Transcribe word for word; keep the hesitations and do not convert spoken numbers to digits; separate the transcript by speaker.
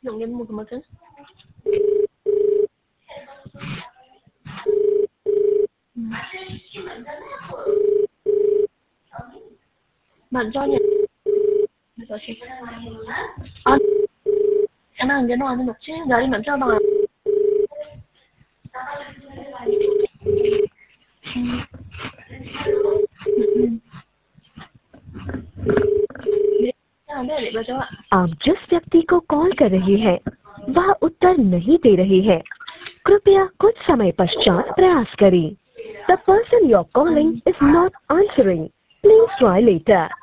Speaker 1: Đừng nghe một một thứ. Bạn cho nhận. Ờ, em ăn cái nồi một chứ, giờ đi bạn cho bằng.
Speaker 2: आप जिस व्यक्ति को call कर रही हैं वह उत्तर नहीं दे रही है, कृपया कुछ समय पश्चात प्रयास करें। The person you're calling is not answering. Please try later.